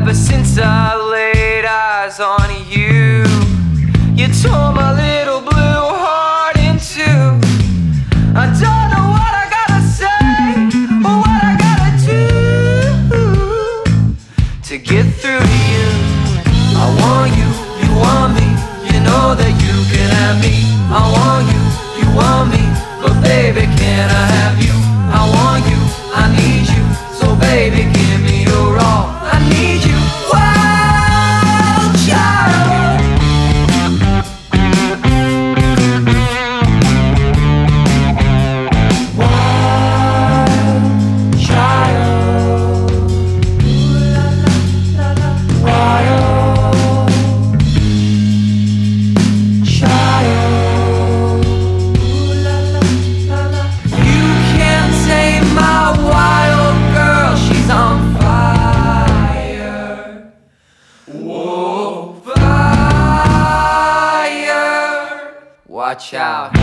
Ever since I laid eyes on you, you tore my little blue heart in two. I don't know what I gotta say or what I gotta do to get through to you. I want you, you want me, you know that you can have me. I want you, you want me, but baby, can I have you? I want you, I need you, so baby, give me your all. I need you, wild child. Wild child. Ooh, la, la, la, la. Wild child. Ooh, la, la, la, la. You can't tame my wild girl, she's on fire. Whoa, fire. Watch out.